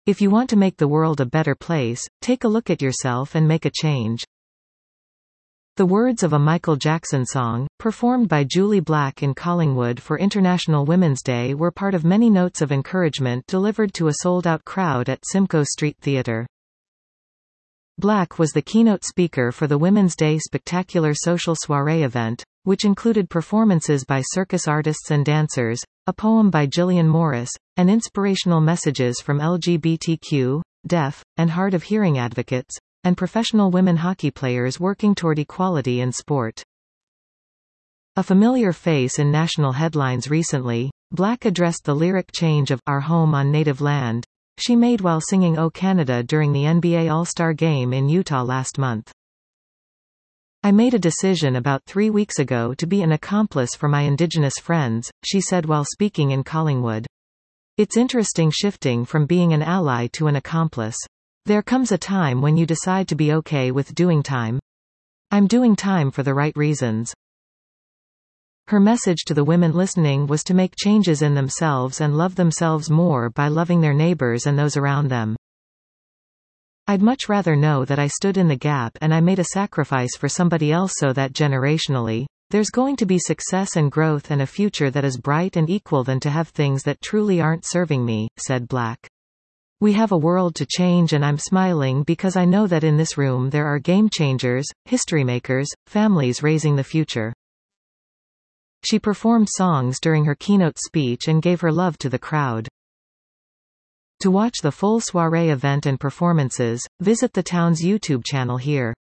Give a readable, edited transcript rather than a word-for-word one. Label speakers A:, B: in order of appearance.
A: If you want to make the world a better place, take a look at yourself and make a change. The words of a Michael Jackson song, performed by Julie Black in Collingwood for International Women's Day, were part of many notes of encouragement delivered to a sold-out crowd at Simcoe Street Theatre. Black was the keynote speaker for the Women's Day spectacular social soiree event, which included performances by circus artists and dancers, a poem by Gillian Morris, and inspirational messages from LGBTQ, deaf, and hard of hearing advocates, and professional women hockey players working toward equality in sport. A familiar face in national headlines recently, Black addressed the lyric change of Our Home on Native Land she made while singing O Canada during the NBA All-Star Game in Utah last month. I made a decision about 3 weeks ago to be an accomplice for my Indigenous friends, she said while speaking in Collingwood. It's interesting shifting from being an ally to an accomplice. There comes a time when you decide to be okay with doing time. I'm doing time for the right reasons. Her message to the women listening was to make changes in themselves and love themselves more by loving their neighbors and those around them. I'd much rather know that I stood in the gap and I made a sacrifice for somebody else so that generationally, there's going to be success and growth and a future that is bright and equal than to have things that truly aren't serving me, said Black. We have a world to change and I'm smiling because I know that in this room there are game changers, history makers, families raising the future. She performed songs during her keynote speech and gave her love to the crowd. To watch the full soiree event and performances, visit the town's YouTube channel here.